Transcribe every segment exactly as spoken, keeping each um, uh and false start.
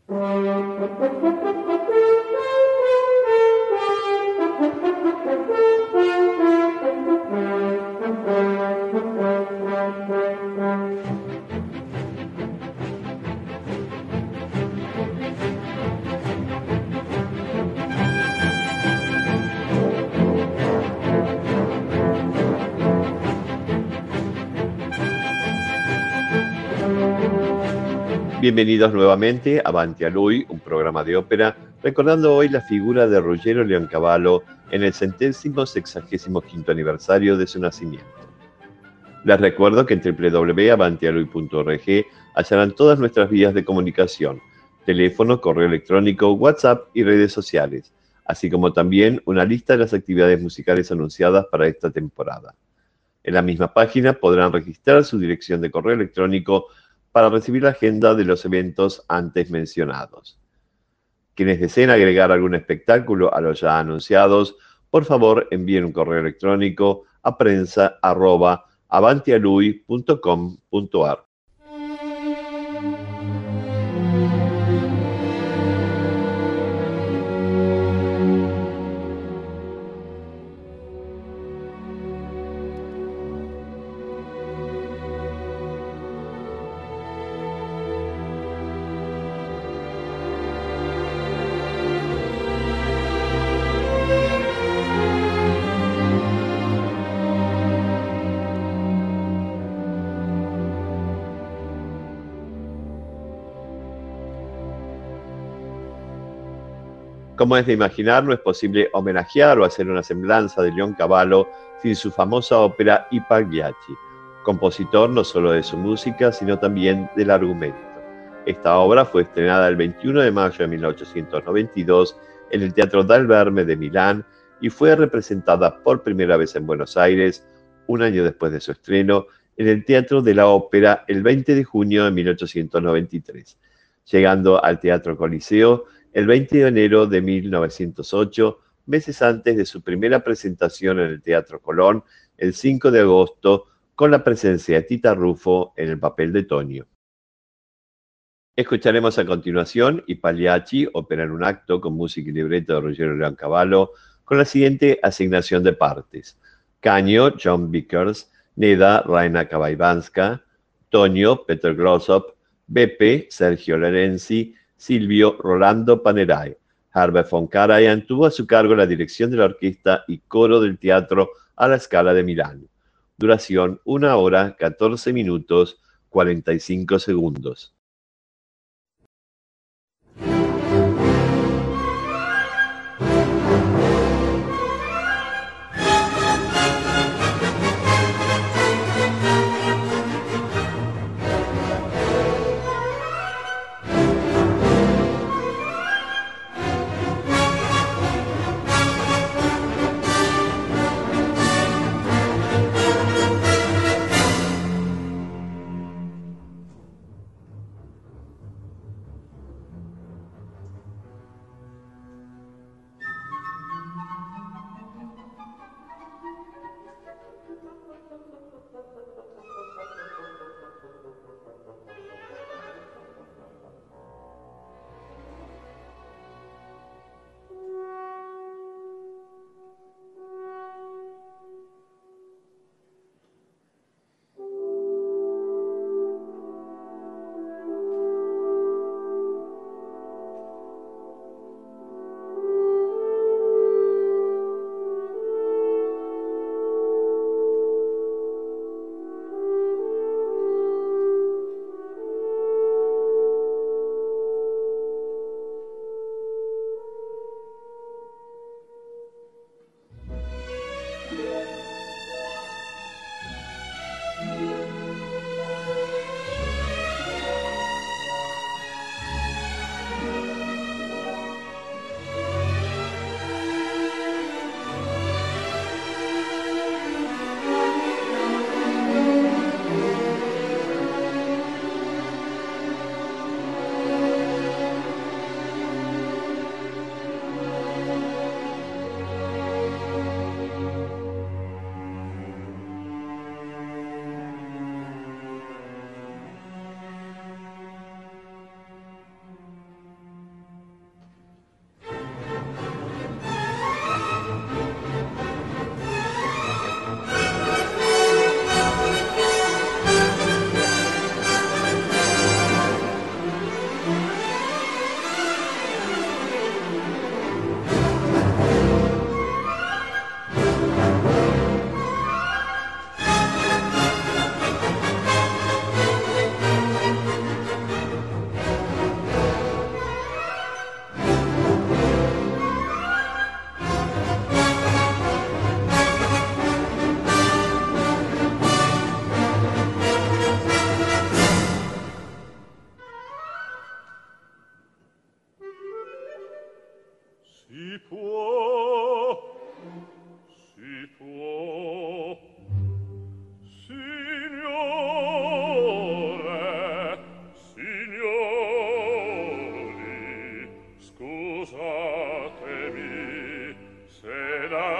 Bienvenidos nuevamente a Avanti a Lui, un programa de ópera, recordando hoy la figura de Ruggero Leoncavallo en el centésimo sexagésimo quinto aniversario de su nacimiento. Les recuerdo que en doble u doble u doble u punto avanti a lui punto org hallarán todas nuestras vías de comunicación, teléfono, correo electrónico, WhatsApp y redes sociales, así como también una lista de las actividades musicales anunciadas para esta temporada. En la misma página podrán registrar su dirección de correo electrónico para recibir la agenda de los eventos antes mencionados. Quienes deseen agregar algún espectáculo a los ya anunciados, por favor envíen un correo electrónico a prensa arroba avantialui punto com punto ar. Como es de imaginar, no es posible homenajear o hacer una semblanza de Leoncavallo sin su famosa ópera I Pagliacci, compositor no solo de su música, sino también del argumento. Esta obra fue estrenada el veintiuno de mayo de mil ochocientos noventa y dos en el Teatro Dal Verme de Milán y fue representada por primera vez en Buenos Aires, un año después de su estreno, en el Teatro de la Ópera el veinte de junio de mil ochocientos noventa y tres, llegando al Teatro Coliseo el veinte de enero de mil novecientos ocho, meses antes de su primera presentación en el Teatro Colón, el cinco de agosto, con la presencia de Tita Ruffo en el papel de Tonio. Escucharemos a continuación I Pagliacci, ópera en un acto con música y libreto de Ruggero Leoncavallo, con la siguiente asignación de partes: Canio, John Vickers; Neda, Raina Kabaibanska; Tonio, Peter Glossop; Beppe, Sergio Lorenzi; Silvio, Rolando Panerai. Herbert von Karajan tuvo a su cargo la dirección de la orquesta y coro del Teatro a la Scala de Milán. Duración una hora, catorce minutos, cuarenta y cinco segundos.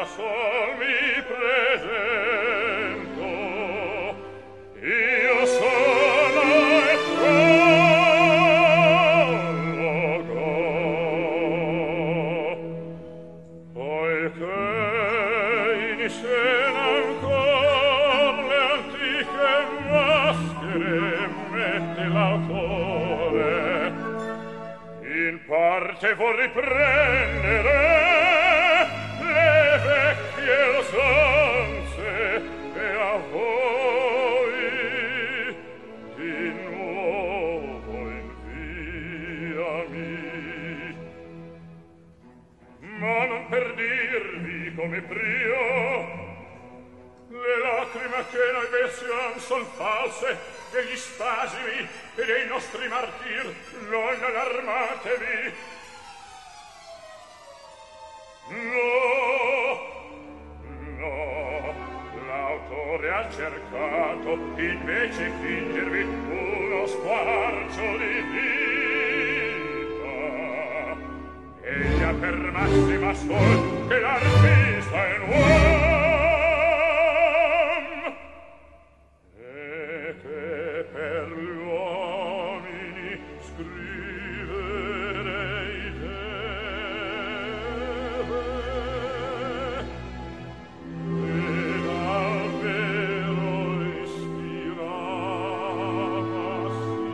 sol mi presento, io sono e prologo, poiché in scena ancor le antiche maschere mette l'autore, in parte vuol riprendere le vecchie usanze e a voi di nuovo inviami, ma non per dirvi come brio le lacrime che noi version son false, degli spasimi e dei nostri martir, non allarmatevi. No, no, l'autore ha cercato invece fingervi uno squarcio di vita, egli ha per massima sol che l'artista è un uomo e che per gli uomini scriverei deve e davvero ispirava sì.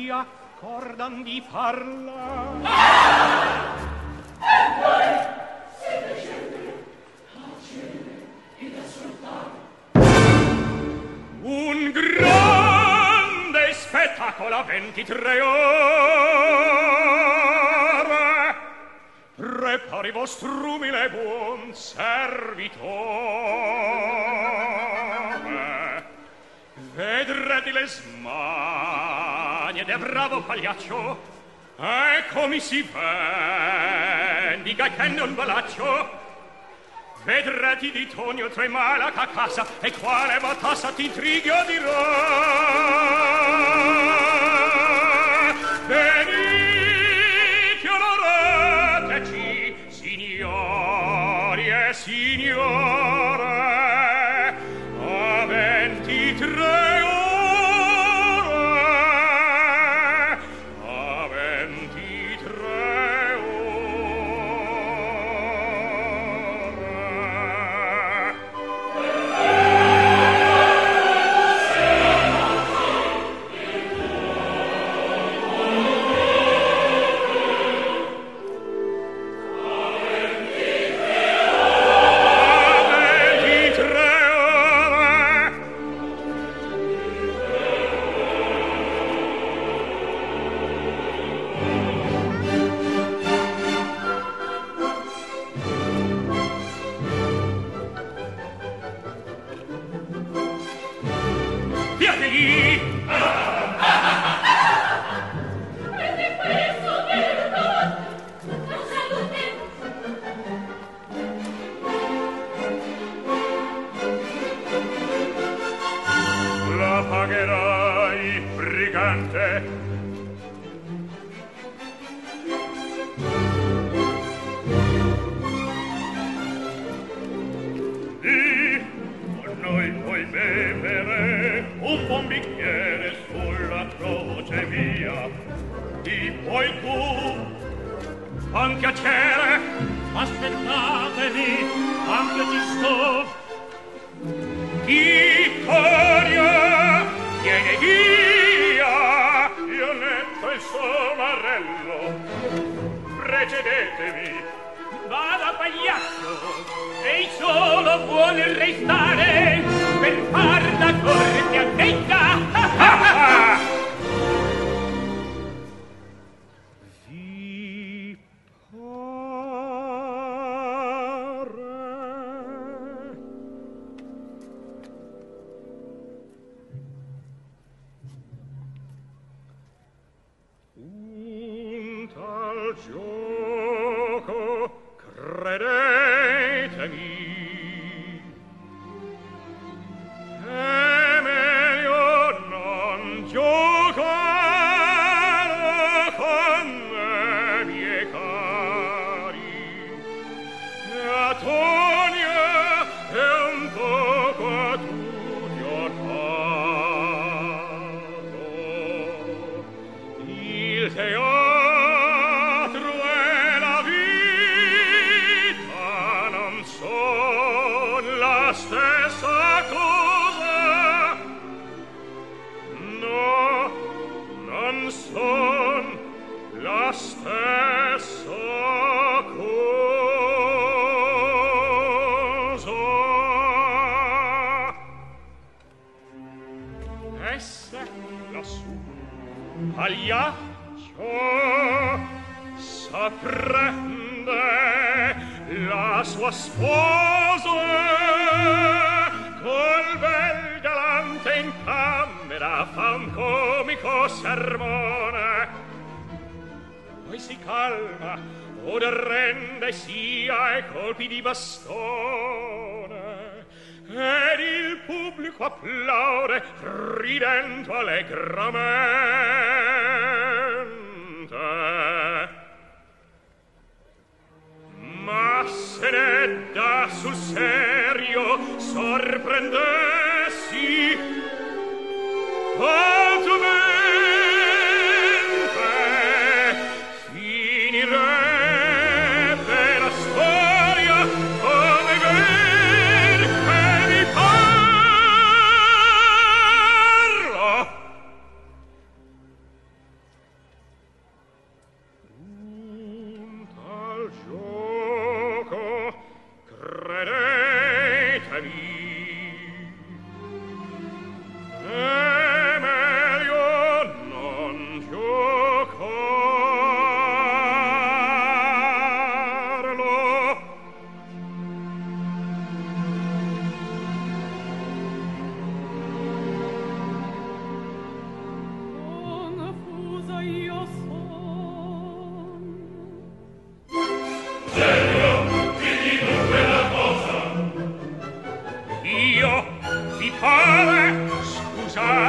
si accordan di farla. E poi siete scelte a cene ed a soltanto un grande spettacolo a ventitré ore. Prepari vostro umile buon servitore. Vedrete le smanie del bravo pagliaccio e come si vendica che non balaccio. Vedrete di Tonio tremala a casa e quale batassa ti intrighi o dirò. Venite onorateci, signori e signore, a ventitré ore, a ventitré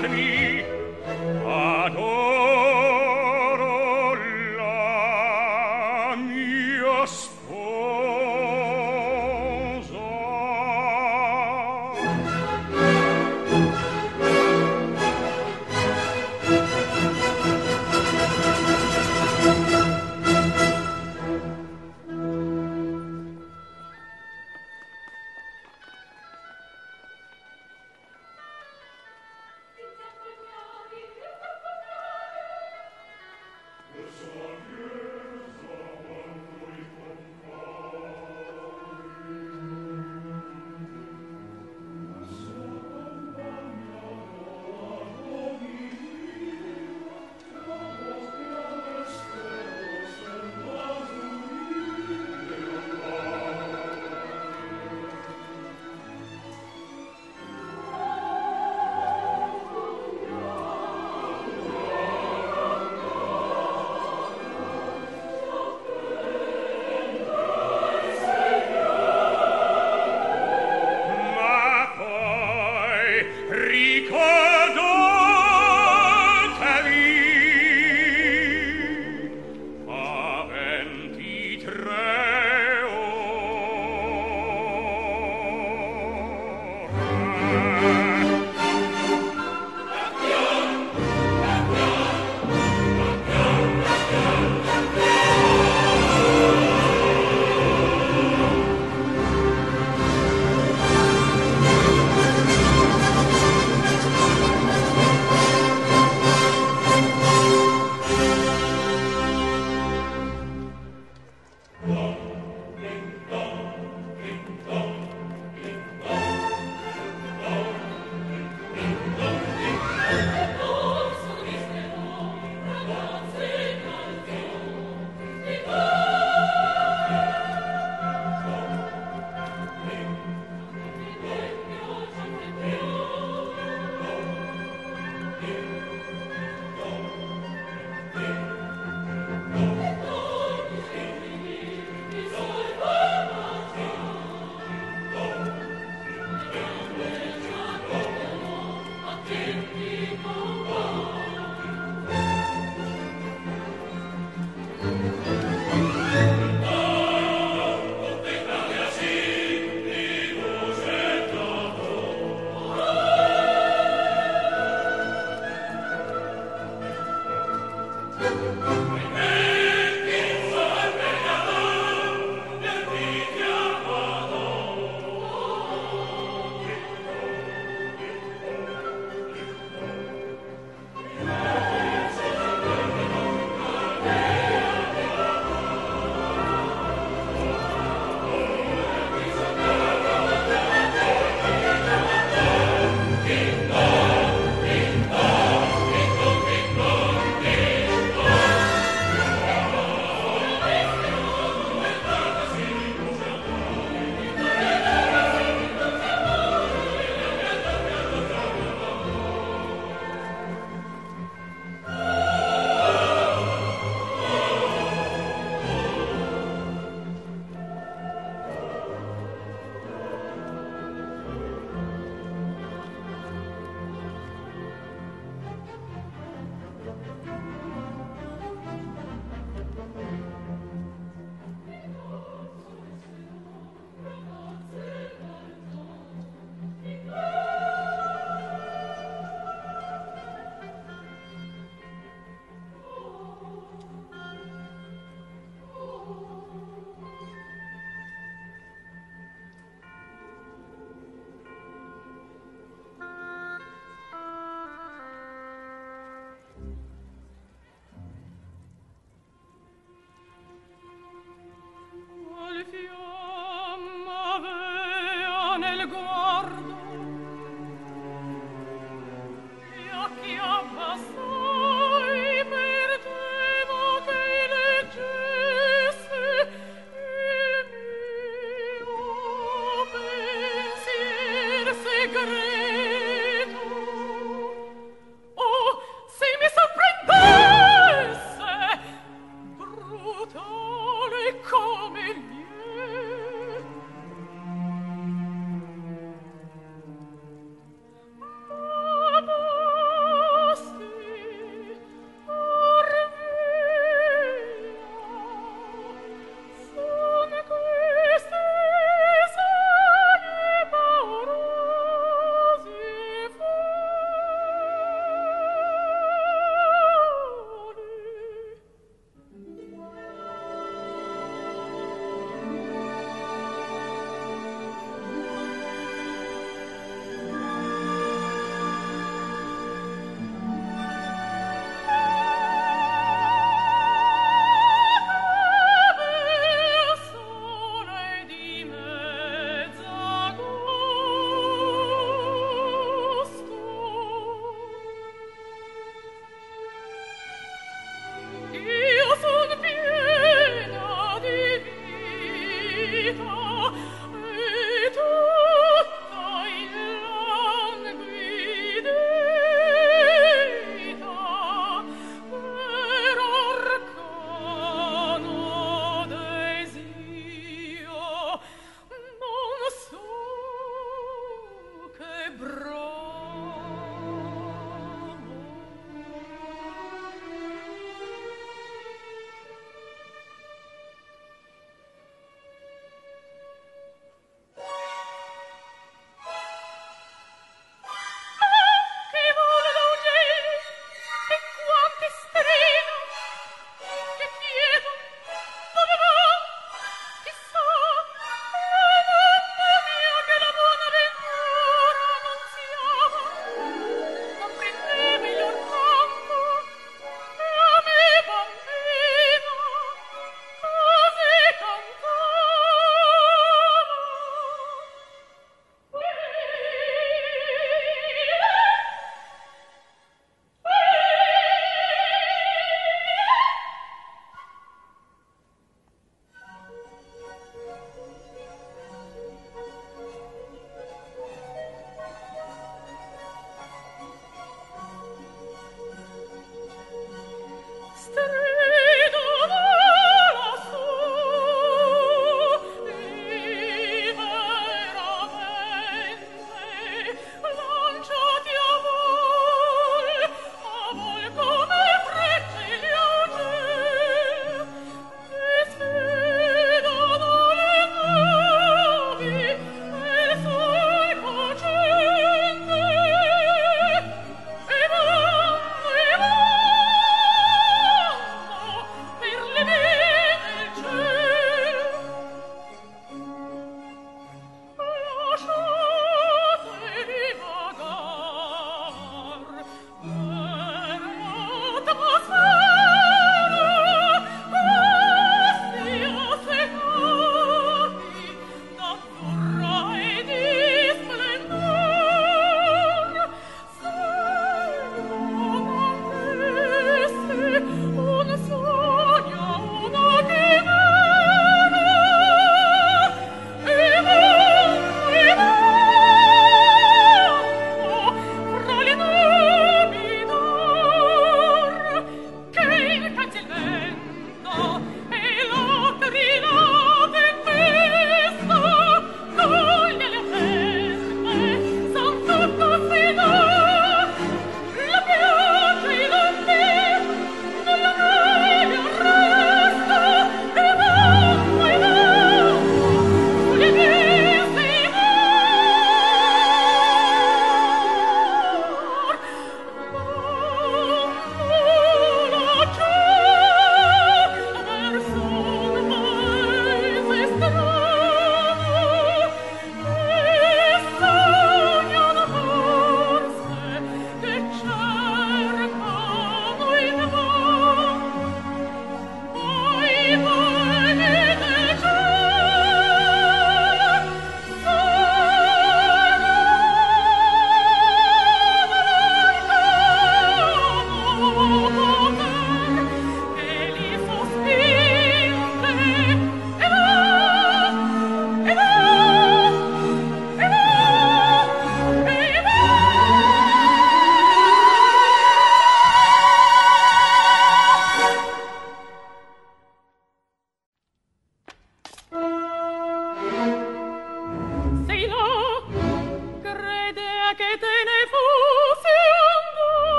lasciatemi, adoro la mia sposa.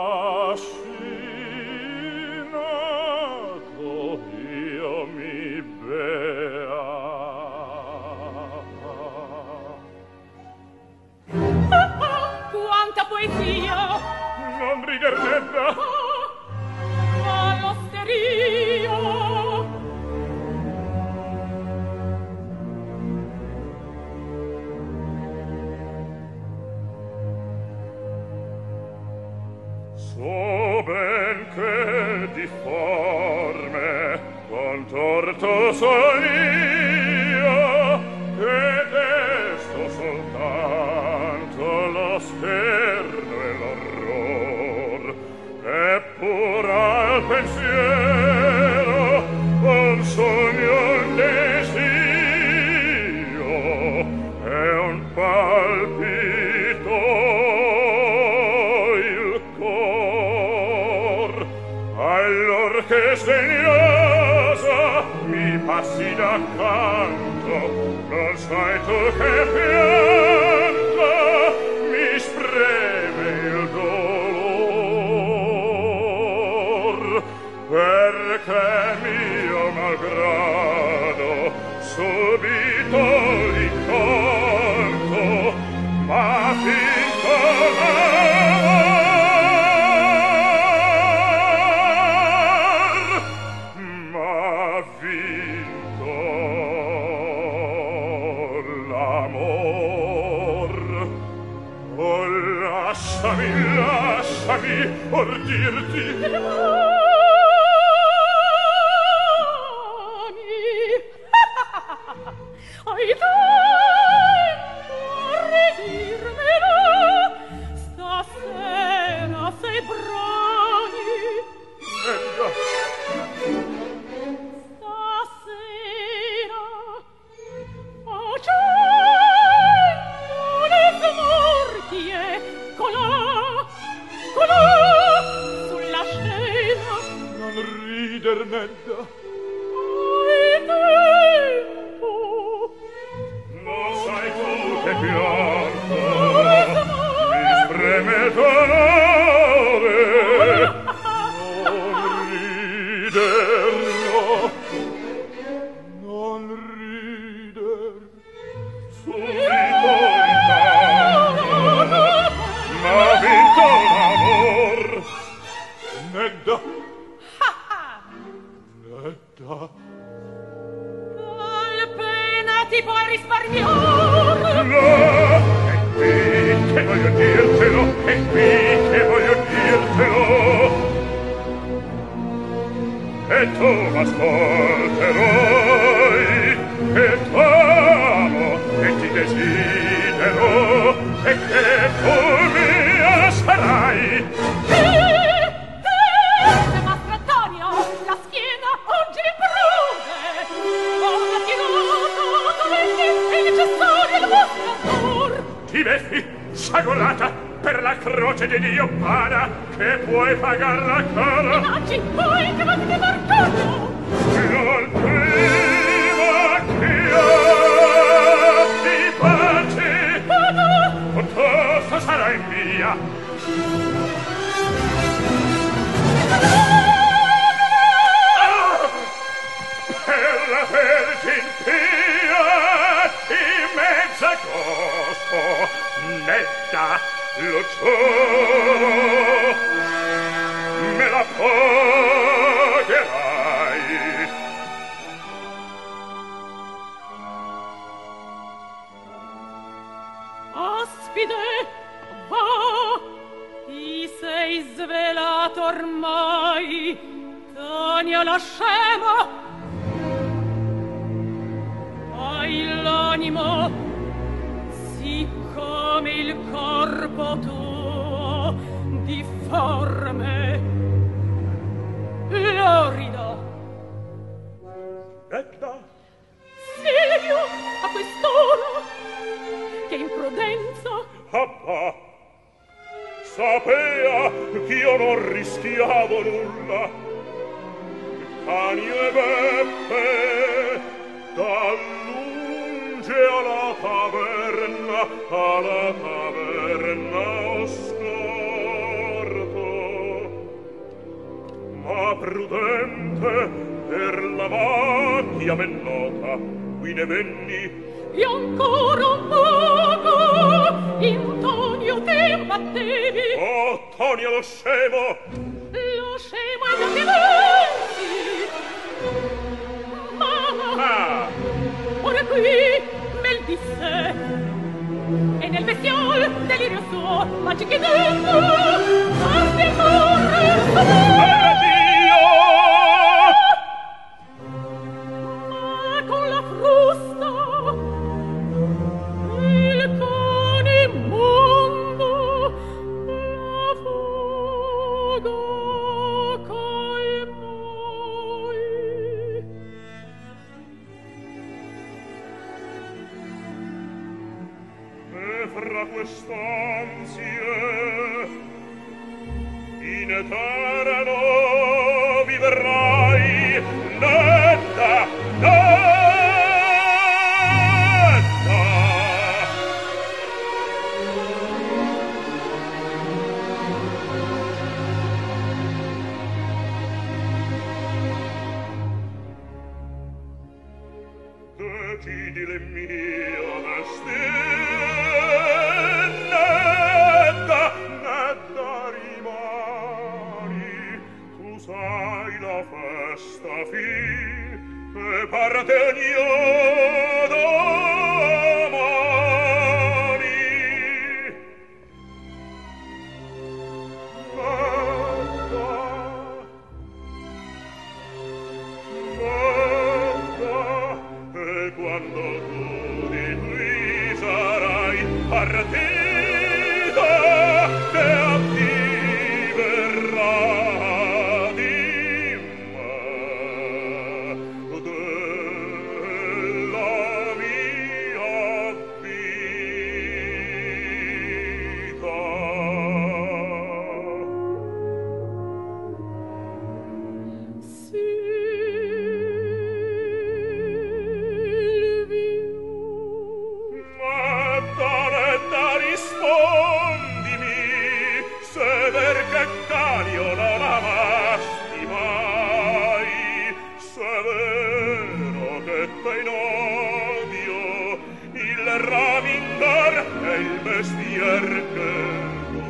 trascinato io mi bea. Quanta poesia! Non rider Nedda! Ma l'osteria! So ben che difforme con torto son io, che desto soltanto lo scherno e l'orror, eppur al pensiero un sogno, un desio e un palpito il cor. Allor che sdegnosa mi passi d'accanto, non sai tu che pianto mi spreme il dolor, perché mio malgrado subito l'incanto m'ha finto l'amor, m'ha vinto l'amor. Oh, lasciami, lasciami, or dirti hai tempo a ridirmelo, stasera sei brani. Nedda, Stasera facendo le smorfie colà, colà sulla scena. non rider Nedda, Hai tempo. non sai tu che pianto mi spreme il dolore. Non rider, no, non rider, subito intanto m'ha vinto l'amor. Nedda, Nedda, Qual pena ti puoi risparmiare? no, è qui che voglio dirtelo, è qui che voglio dirtelo. E tu m'ascolterai, che t'amo e ti desidero, e che tu mia sarai. Te, te, Mastro Antonio, la schiena oggi mi prude. Ho latinato dove è necessario il vostro amor. Ti beffi, sagolata, per la croce di Dio pana, che puoi pagarla cara. Minacci, voi che m'avete marcato. Non prima che io ti baci, piuttosto sarai mia. Ah! Per la Vergine Pia di Mezzagosto, Nedda, lo giuro, me la pagherai. Aspide, va, ti sei svelato ormai, Tania la scema. Hai l'animo, siccome il corpo tuo, difforme, lorido. Nedda, Silvio, a quest'ora, che imprudenza. papà, sapea ch'io non rischiavo nulla. Cani e beppe, da lunge alla taverna, alla taverna ho scorto prudente per la macchia men nota qui ne venni e ancora un poco in Tonio te battevi. Oh, Tonio lo scemo! Lo scemo è da diversi. Ma Ah! ora qui me disse e nel bestiol delirio suo facci che dentro farti correre. Addio! Ma con la frusta il cane immondo la foga calmai. E fra quest'ansie in eterno viverai netta, netta. Decidi le mie destine, netta, netta rimani, tu sai la festa fin, e partegno domani. Netta, netta, e quando tu di qui sarai partita, che a ti verrà di me della mia vita. Netta, netta, rispondimi, se perché Canio non amasti mai, se è vero che te in odio il ramingar è il mestier che tu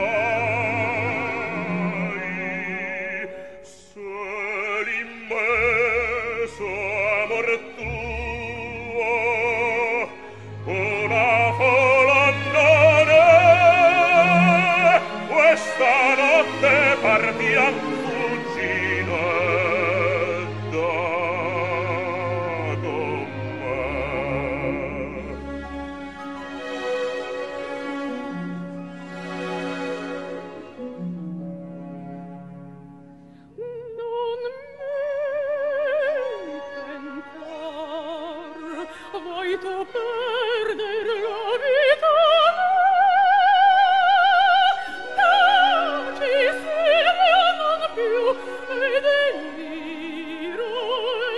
fai, se l'immenso amor tuo una colonnone questa notte partiam fuggine da con me. non mi tentar, vuoi tu perder la vita mia? Taci, Silvia, non più, e deliro e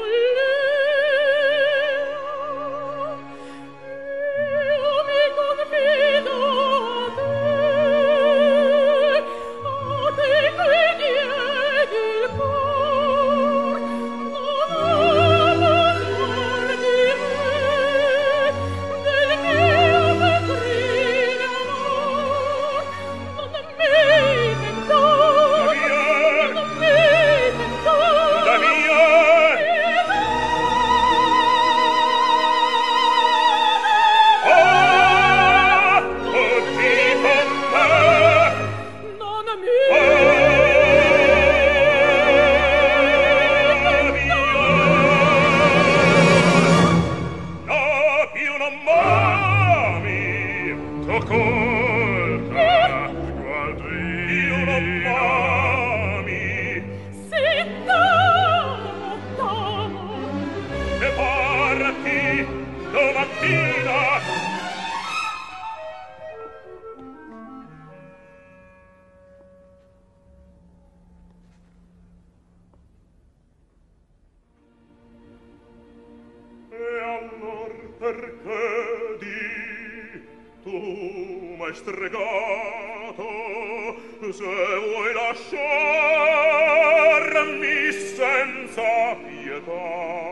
follia. Io mi confido a te, a te che diedi il cor, non amas fuor di me, del mio vetrine amor, non mi tentar, non mi tentar, La mia ah, tutti con me. non mi No, più non m'ami, t'ho colta, guardi, più non m'ami, si t'amo, t'amo. e parti domattina. E allor perché di tu m'hai stregato, se vuoi lasciar senza pietà.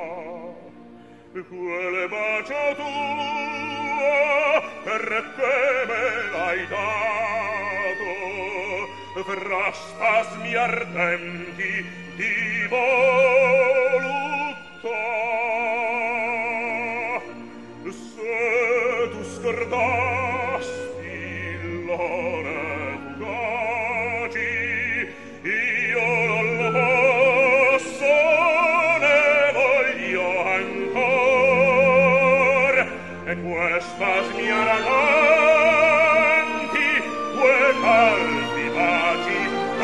Quelle bacio tua, perché me l'hai dato, fra spasmi ardenti di voluttà. Se tu scordasti l'ore fugaci, io non lo posso né voglio ancor, e questa smiaradenti due caldi baci e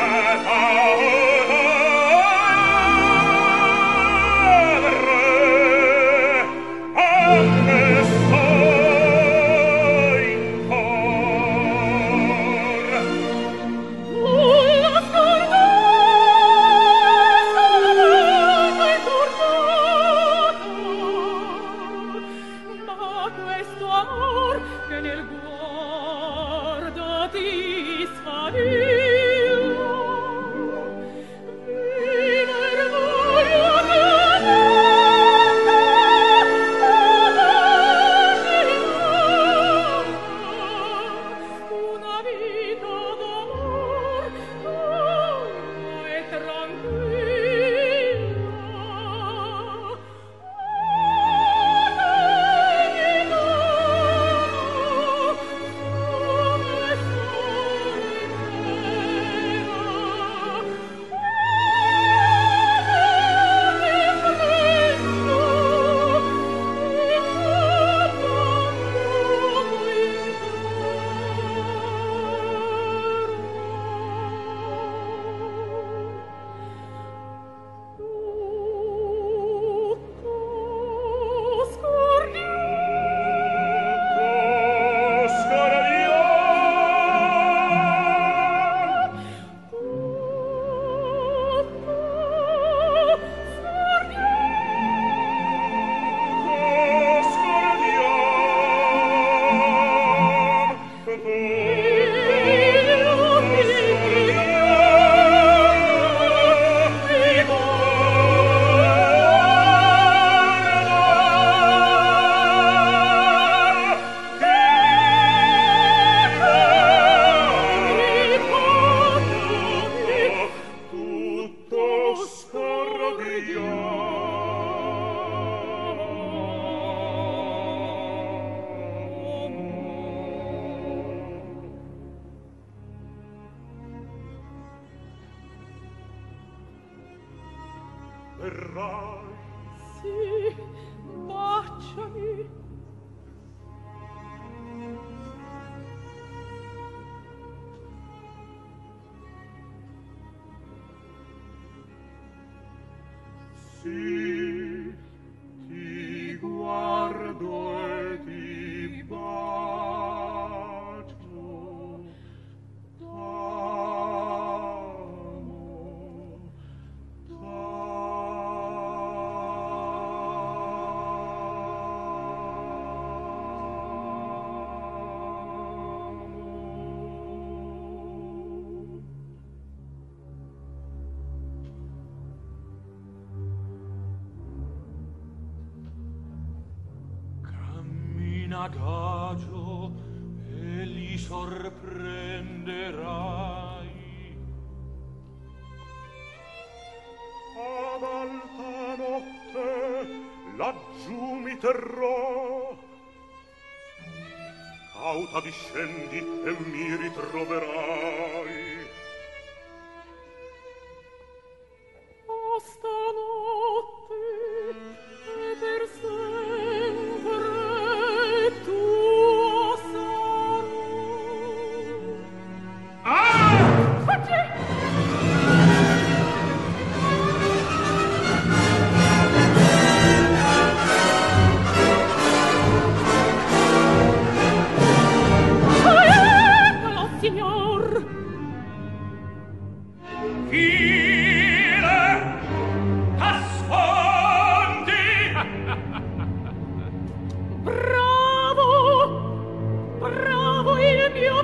verrai. Sì, baciami. Sì, ti guardo e ti bacio, t'amo, adagio e li sorprenderai. Ad alta notte laggiù mi terrò, cauta discendi e mi ritroverai. Oh, stanotte e per sempre tuo sarò. Ah! Fuggi! Signor, File, ascolti! bravo, bravo il mio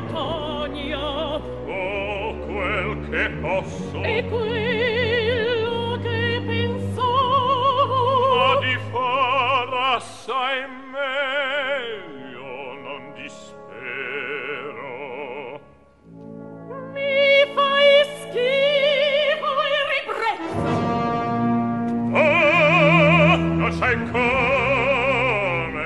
Tonio. Oh, quel che posso. E quello che sai meglio, non dispero. Mi fai schifo e ribrezzo. Oh, non sai come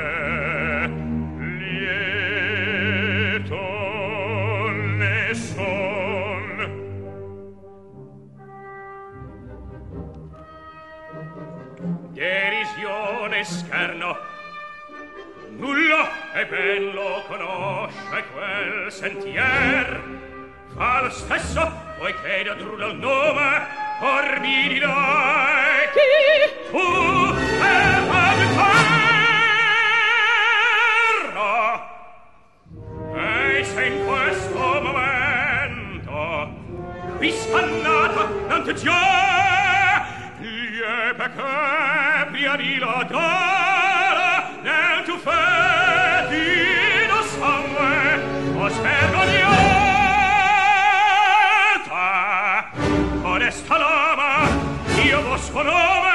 lieto ne son. Derisione, scherno, nullo e bello conosce quel sentier. Fa lo stesso, poiché da Druda il nome, or mi dirai Chi? tu e terra. E se in questo momento lui scannata non ti già gli è perché prima di lodare nel tuo fetido sangue o svergognata onesta lama io vostro nome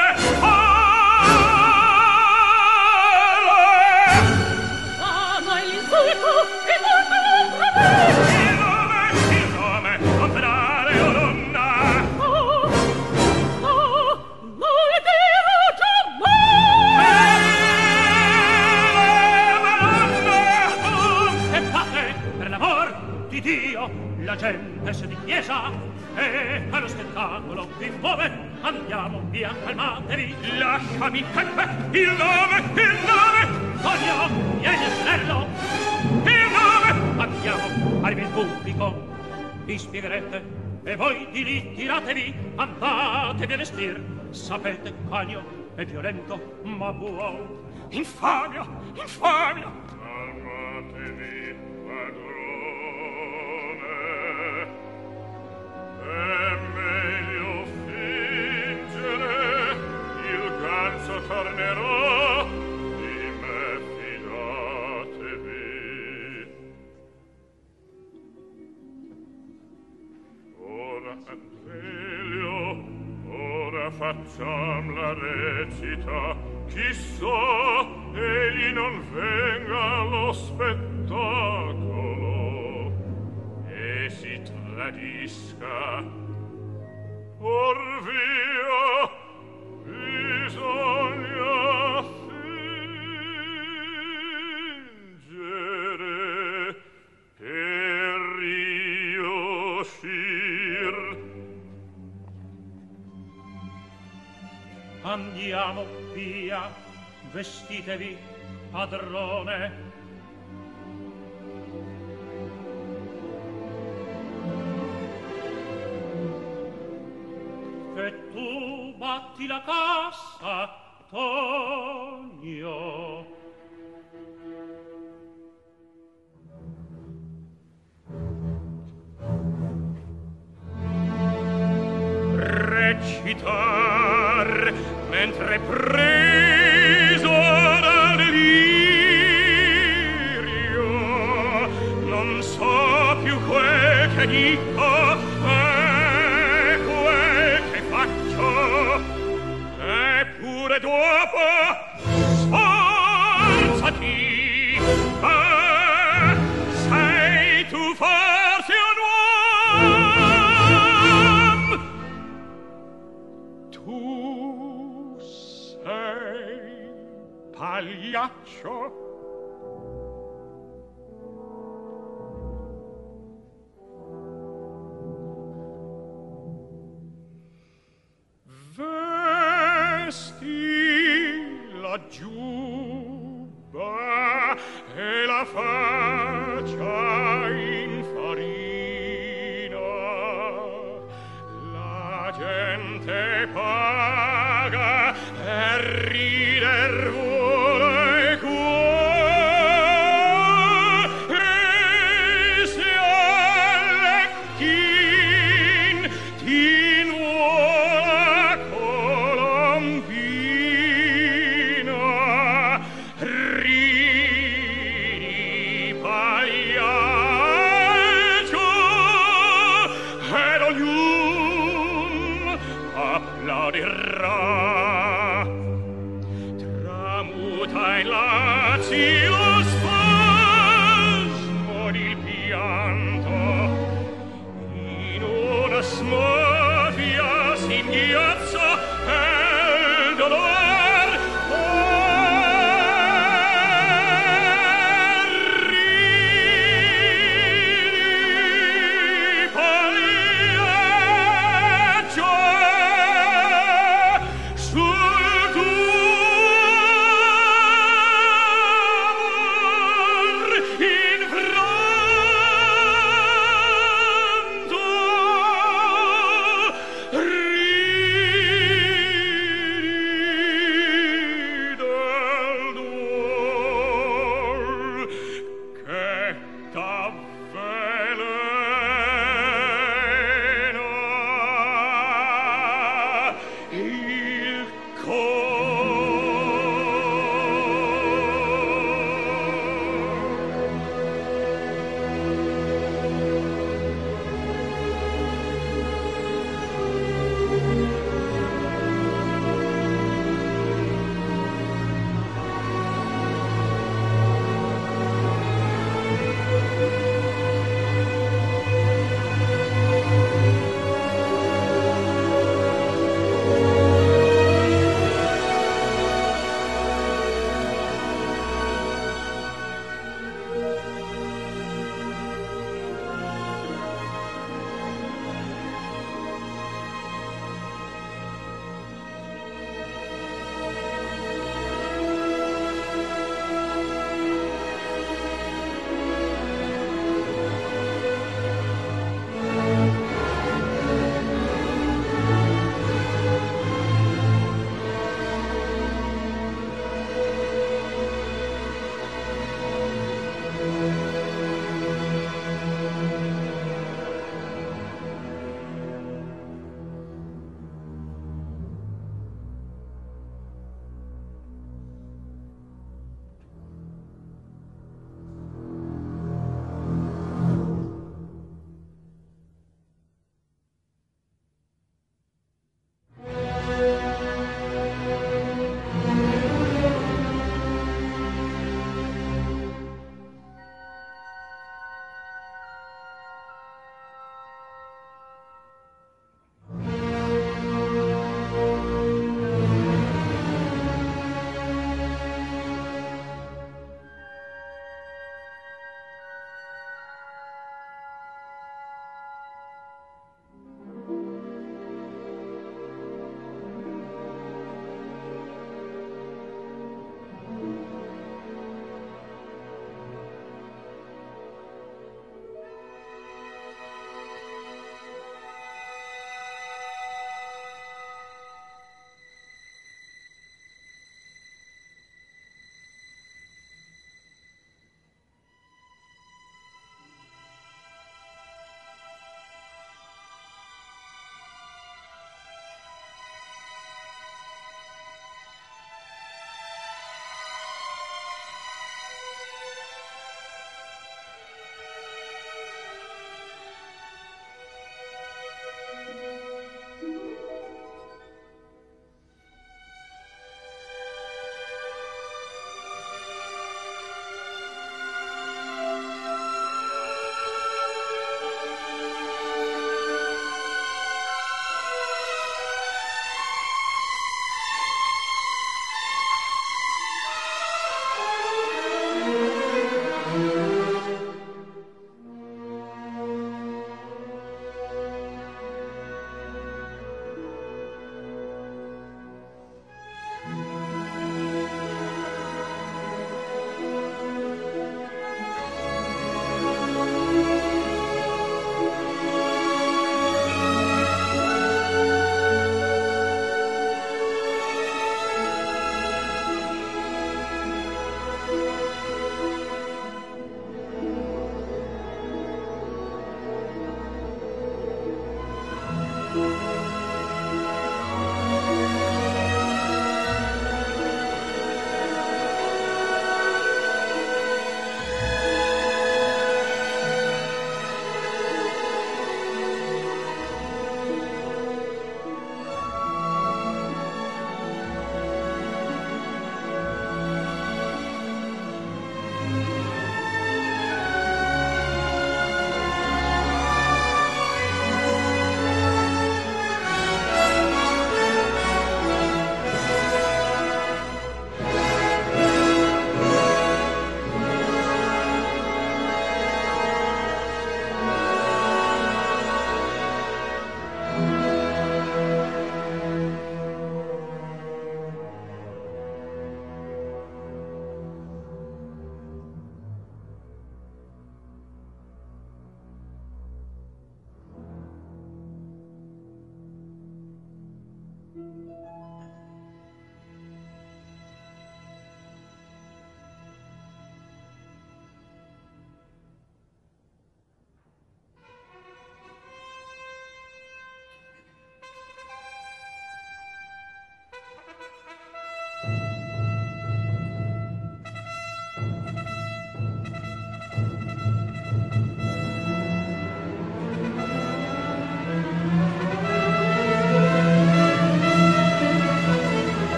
Ama l'insulto che porta l'altra me. il nome, il nome non pedare o donna. Oh, oh, non le dirò già mai. E fate per l'amor di Dio la gente si dichiesa e allo spettacolo vi muove. Andiamo via, calmatevi. Lasciami Peppe, il nome, il nome. Tonio, vieni a tenerlo. Il nome. Andiamo, arrivi il pubblico. Vi spiegherete e voi di lì tiratevi. Andatevi a vestir. Sapete, Canio è violento ma buono. Infamia, infamia. Calmatevi, padrone. È meglio fingere, il ganzo tornerò, di me fidatevi. Ora Aurelio, ora facciam la recita, chissà egli non venga allo spettacolo e si tradisca. Or via, bisogna fingere per riuscir. Andiamo via, vestitevi, padrone. E tu batti la cassa, Tonio. Recitar mentre preso dal delirio non so più quel che dico e quel che faccio, eppure dopo sforzati, ah, sei tu forse un uomo. Tu sei pagliaccio. Vesti la giubba e la faccia in farina, la gente paga e rider vuole cuore, e se Alecchin ti nuola Colombina, ridi pagliaccio ed ognun applaudirà. Tramuta in la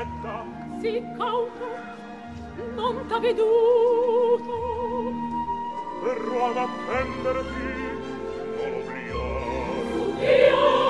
aspetta. Sì, cauto, non t'ha veduto. Verrò ad attenderti, non obliare. Io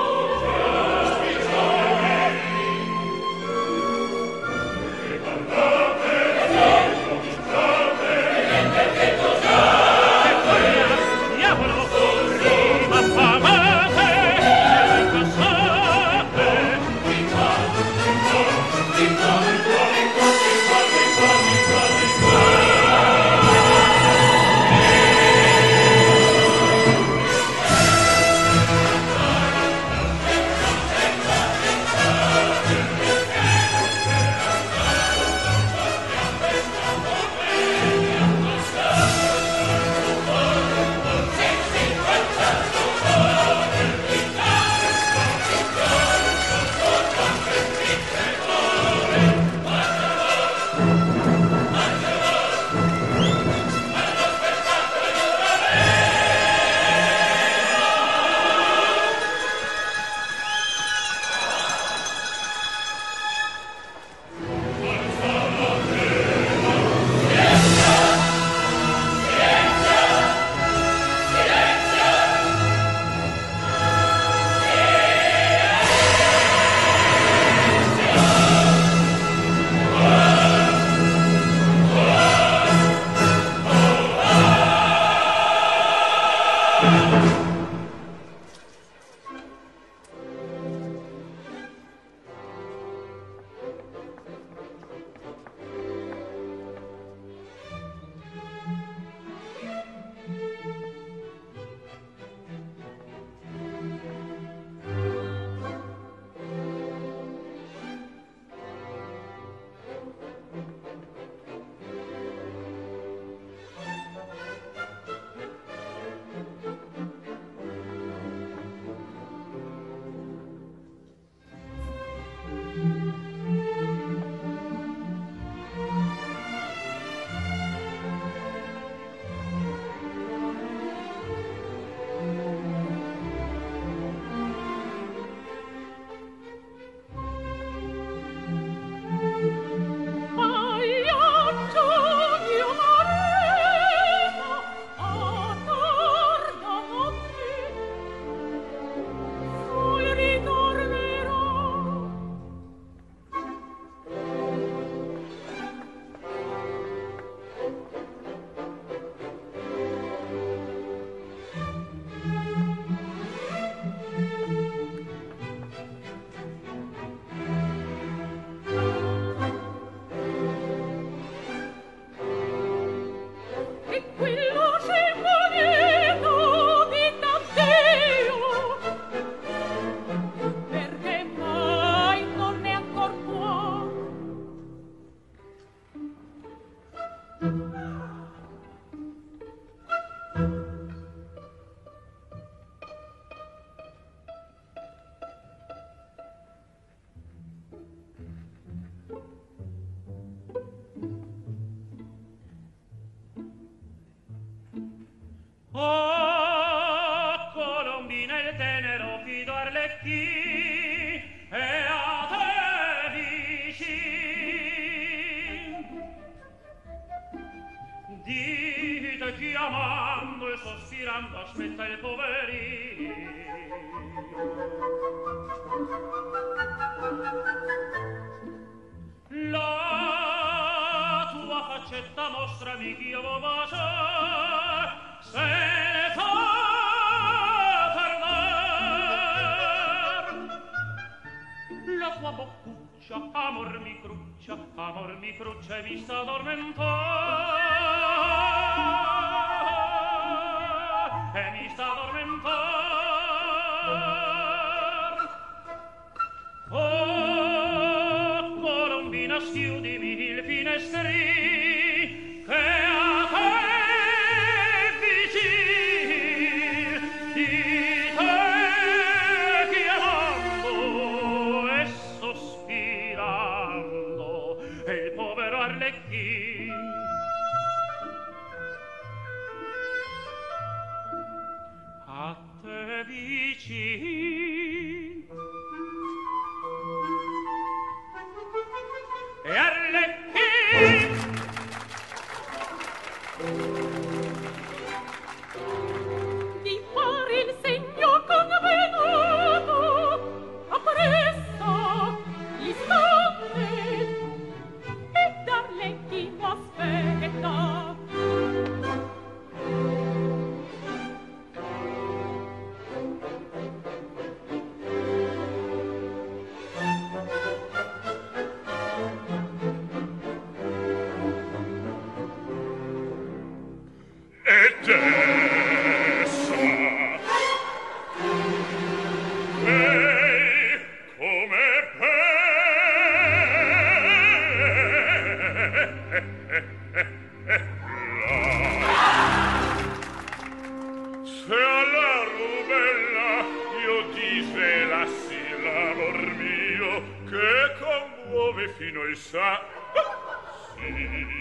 che commuove fino il sa. Sì.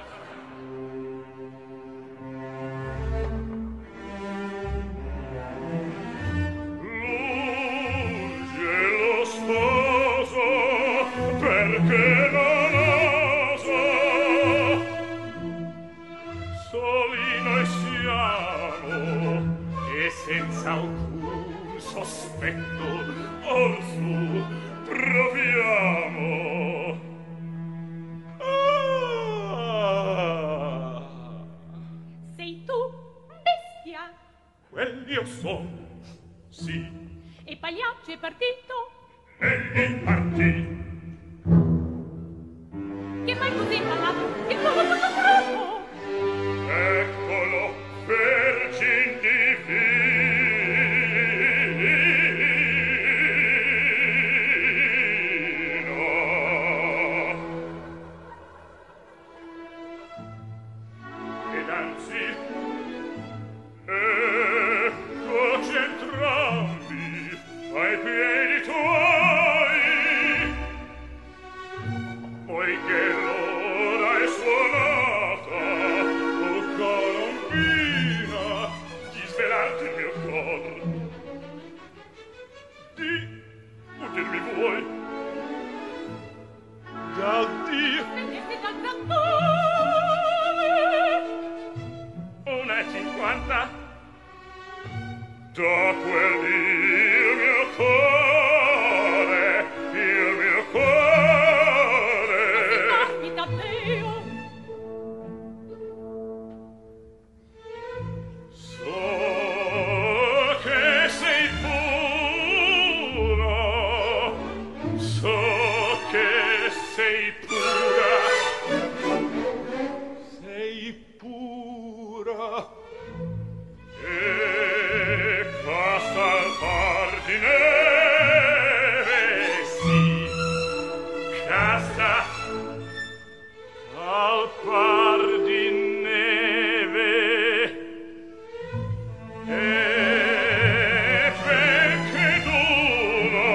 Lunge lo sposo perché non osa. Soli noi siamo e senza alcun sospetto orsù proviamo. Ah. Sei tu, bestia? Quel io son, sì. E Pagliaccio è partito? Egli partì. Che mai così parlato? Che cosa tutto troppo? Eccolo, vergin divino. Ed anzi, eccoci entrambi ai piedi tuoi, poiché l'ora è suonata, o colombina, di svelarti il mio cor. Di, udirmi vuoi? Da Dio. Vedete dal trattore? Una e cinquanta. Da quel il mio cuore, il mio cuore. Ospita Deo. So che sei puro, so che sei pura, sei pura. E fa saltar di neve, sì, cassa al par di neve. E perché dura,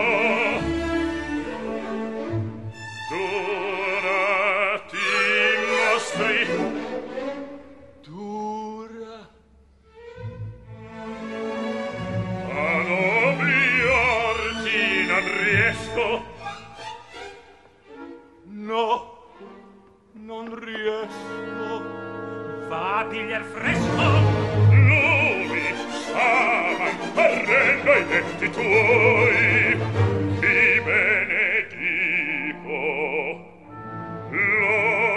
dura ti mostri, dura ad obliarti non riesco. No, non riesco. Va a pigliar fresco. Lui stava imparrendo i detti tuoi. Ti benedico. Lo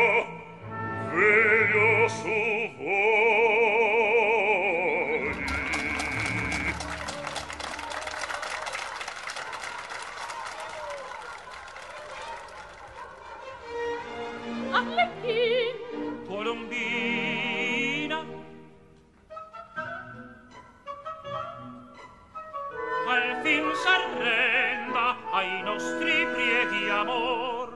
veglio su voi. Arlecchino. Colombina, al fin s'arrenda ai nostri prieti amor.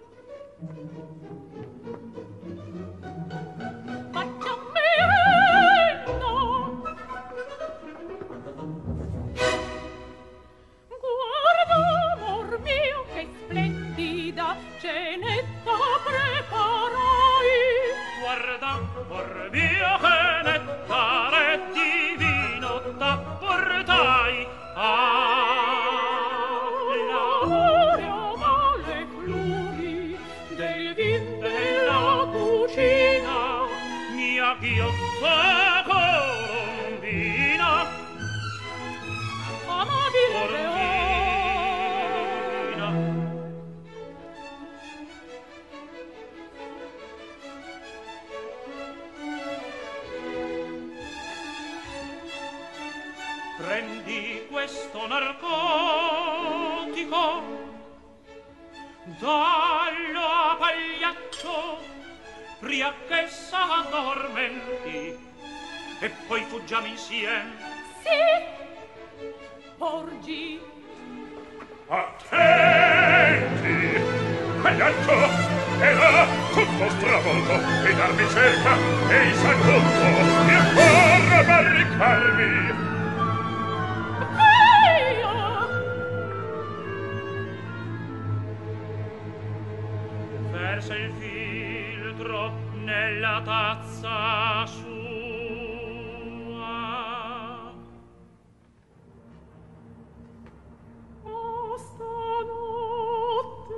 Faccia merenda. Guarda, amor mio, che splendida cenetta preparai. Guarda, amor mio, che nettare divino t'apportai. L'amore ama le flori del vin della cucina. Mia ghiotta colombina, Amabile colombina. Prendi questo narcotico, dallo a Pagliaccio, pria che s'addormenti, e poi fuggiamo insieme. Sì, porgi. Attenti! Pagliaccio era tutto stravolto e darmi cerca e il saluto e corre a barricarmi. Eia! versa il filtro nella tazza sua. Oh, stanotte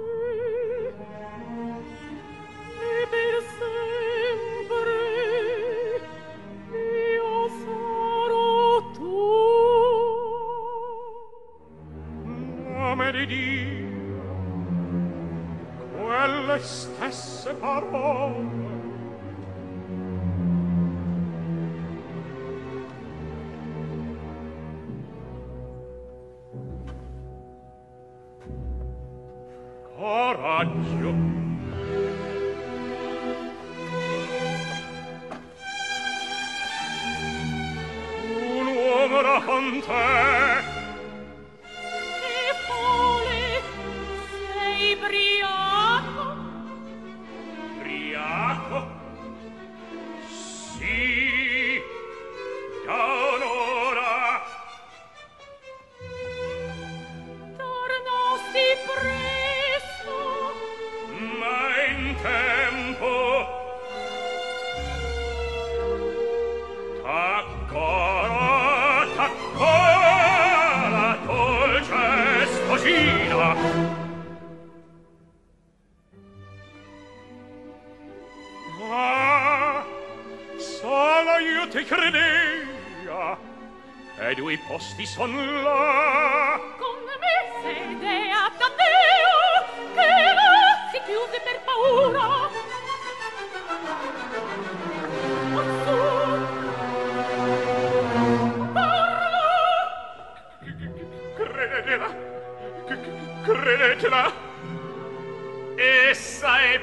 e per sempre io sarò tua. Nome di Dio, quelle stesse parole coraggio. Un uomo era con te. Che folle, sei briaco? Briaco? Sì, da un'ora. Tornosti presto, Ma in tempo t'ancora, t'ancora, dolce sposina. Ma solo io ti credea, e due posti son là. con me sede a Taddeo, che là si chiuse per paura. Credetela, c- c- credetela, essa è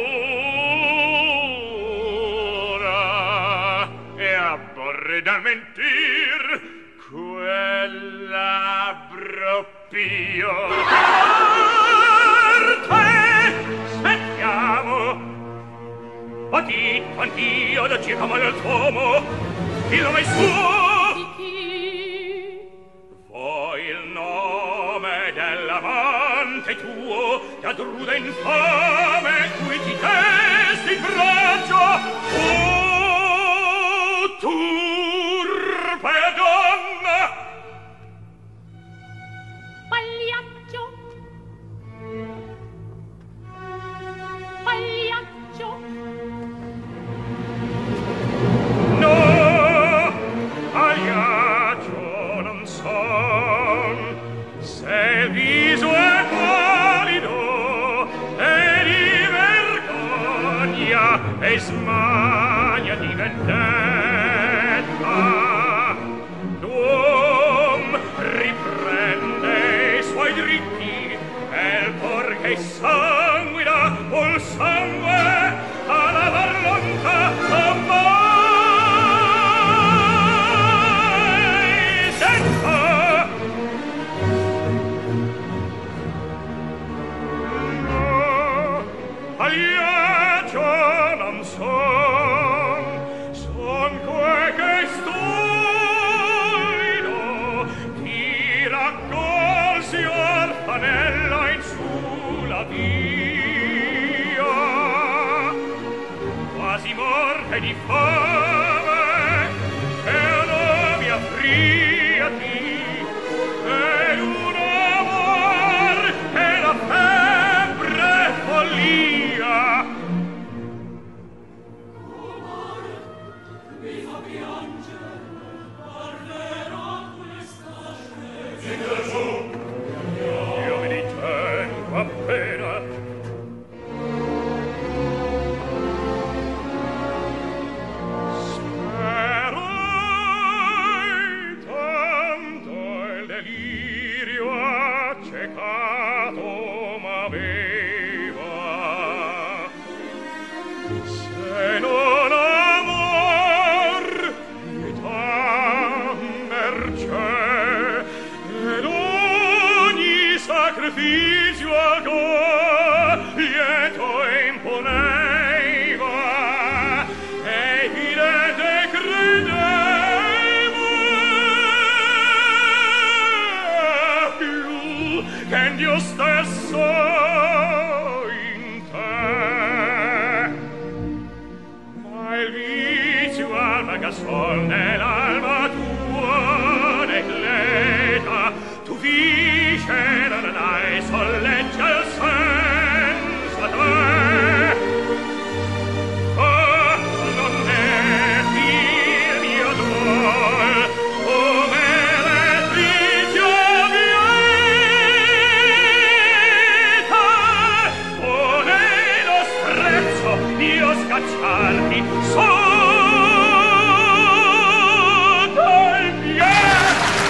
pura e aborre dal mentir quell'abbro pio. Parte, sentiamo, patito anch'io da circa male al tuomo, il nome è suo. Di chi? Vuoi il nome dell'amante tuo, da druda infame, cui ti testi in braccio? Oh, turpe donna! Pagliaccio, pagliaccio, No, Aliacio non son, se il viso è pallido e di vergogna e smania di vendetta, l'uom riprende i suoi dritti e il cor che sanguina col sangue alla vallonta amai senza. No, Aliacio non son, son quel che stolido ti raccolsi orfanella in sulla via, quasi morte di fame, e non mi affriati, e un amor e la febbre follia. Io mi ritengo appena sperai tanto il delirio accecato m'aveva, se non amor pietà mercé ed ogni sacrificio al cor lieto imponeva, e evidente credevo più che in Dio stesso in te. larga sol nell'alma tua decleta, tu viscerai solleggia il senza te. Oh, non è il mio dol, come l'elettrice vieta, vuole lo sprezzo io scacciarti sotto il piede.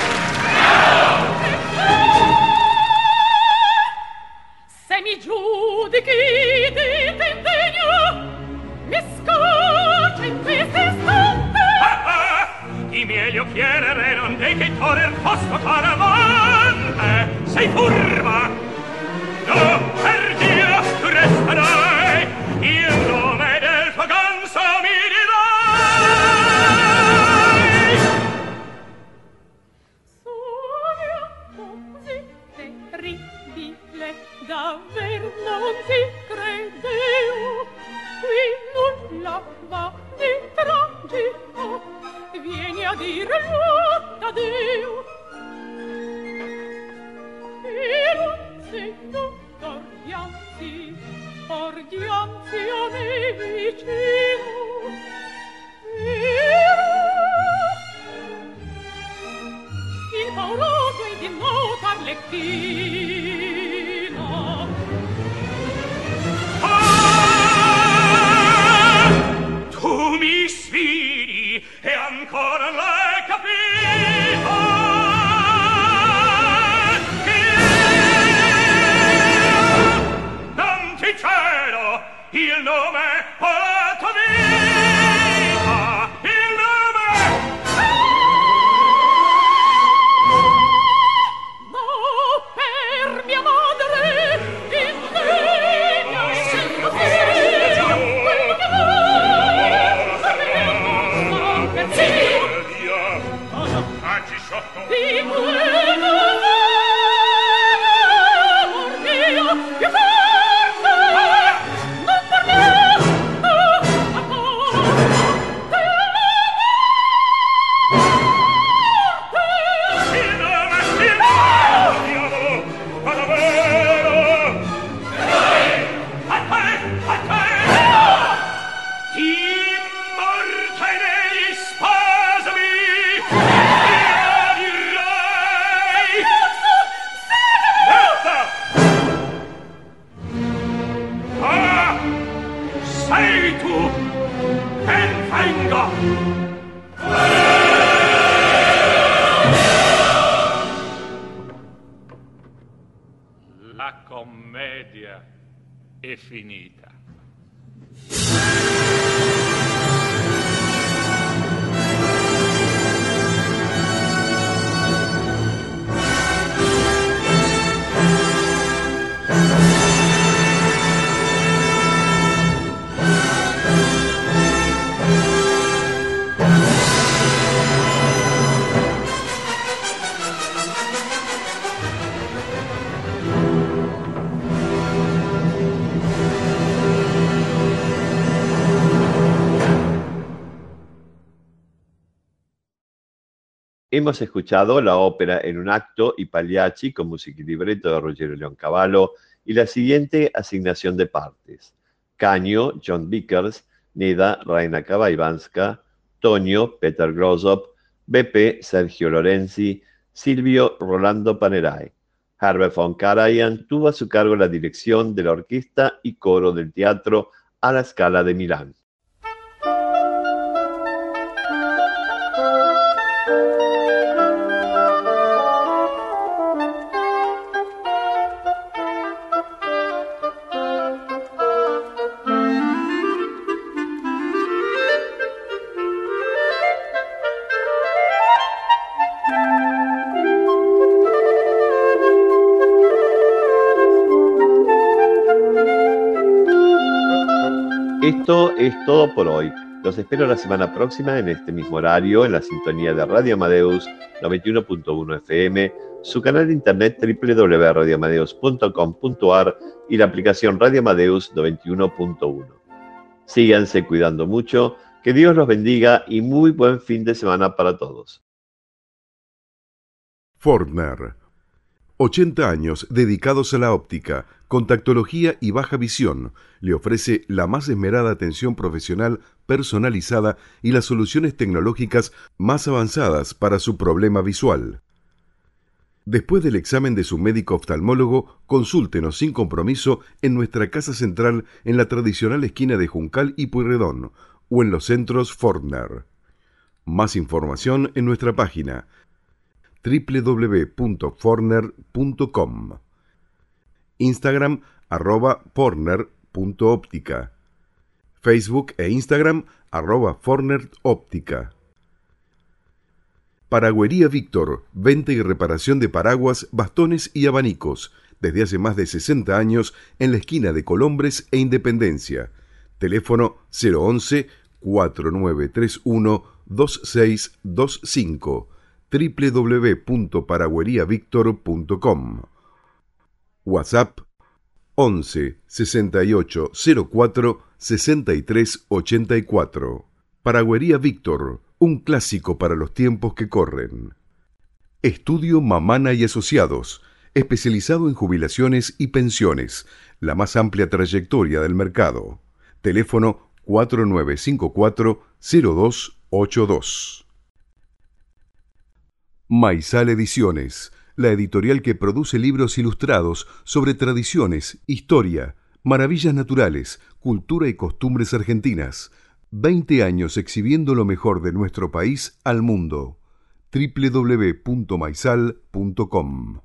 Se mi giudichi di t'indegno, mi scoccia in questo istante. Ah, ah, i miei occhiere non dei che torer posto caravante. Sei furba, no, per Dio, tu resterai, il nome del tuo ganso mi dirai. Sono così terribile, davvero non ti credevo. Qui nulla va di tragico, vieni a dire l'addio. Ero seduto dianzi, or dianzi a me vicino. Ero il pauroso ed il noto arlecchino. Ah, tu mi sfidi e ancora non l'hai capito che non ti cedo il nome alla tua vita, il nome. No, per mia madre, indegna, sempre quello che vuoi, sapevo che sì, Aggi sotto di quello amor mio, più forte, non parliamo ancora il nome, il nome, diavolo, ma davvero? A te, a te! Ti morta negli spasmi, io direi! Merda! Ah, sei tu! Ben venga! La commedia è finita. Hemos escuchado la ópera En un acto y Pagliacci con música y libreto de Rogerio Leoncavallo y la siguiente asignación de partes: Canio, John Vickers; Neda, Raina Kabaivanska; Tonio, Peter Grosop; Beppe, Sergio Lorenzi; Silvio, Rolando Panerai. Herbert von Karajan tuvo a su cargo la dirección de la orquesta y coro del Teatro alla Scala de Milán. Esto es todo por hoy. Los espero la semana próxima en este mismo horario, en la sintonía de Radio Amadeus noventa y uno punto uno F M, su canal de internet doble u doble u doble u punto radio amadeus punto com punto a r y la aplicación Radio Amadeus noventa y uno punto uno. Síganse cuidando mucho Que Dios los bendiga y muy buen fin de semana para todos. Fortner. ochenta años dedicados a la óptica, contactología y baja visión. Le ofrece la más esmerada atención profesional personalizada y las soluciones tecnológicas más avanzadas para su problema visual. Después del examen de su médico oftalmólogo, consúltenos sin compromiso en nuestra casa central en la tradicional esquina de Juncal y Pueyrredón o en los centros Fortner. Más información en nuestra página doble u doble u doble u punto fortner punto com. Instagram arroba fortner punto óptica. Facebook e Instagram arroba fortner óptica. Paragüería Víctor, venta y reparación de paraguas, bastones y abanicos, desde hace más de sesenta años en la esquina de Colombres e Independencia. Teléfono cero once, cuatro nueve tres uno, dos seis dos cinco. doble u doble u doble u punto paragüería víctor punto com. WhatsApp once, sesenta y ocho, cero cuatro, sesenta y tres ochenta y cuatro. Paragüería Víctor, un clásico para los tiempos que corren. Estudio Mamana y Asociados, especializado en jubilaciones y pensiones, la más amplia trayectoria del mercado. Teléfono cuatro nueve cinco cuatro, cero dos ocho dos. Maizal Ediciones, la editorial que produce libros ilustrados sobre tradiciones, historia, maravillas naturales, cultura y costumbres argentinas. veinte años exhibiendo lo mejor de nuestro país al mundo. doble u doble u doble u punto maizal punto com.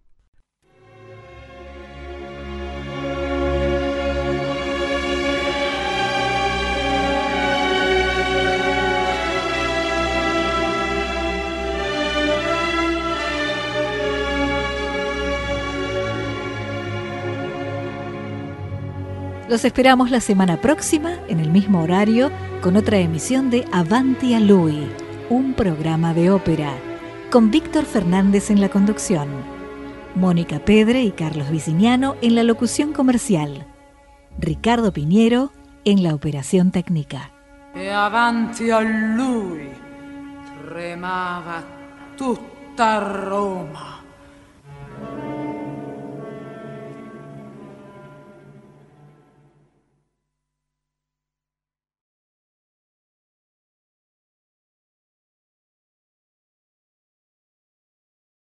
Los esperamos la semana próxima, en el mismo horario, con otra emisión de Avanti a Lui, un programa de ópera, con Víctor Fernández en la conducción, Mónica Pedre y Carlos Viciniano en la locución comercial, Ricardo Piñero en la operación técnica. E avanti a lui tremava tutta Roma.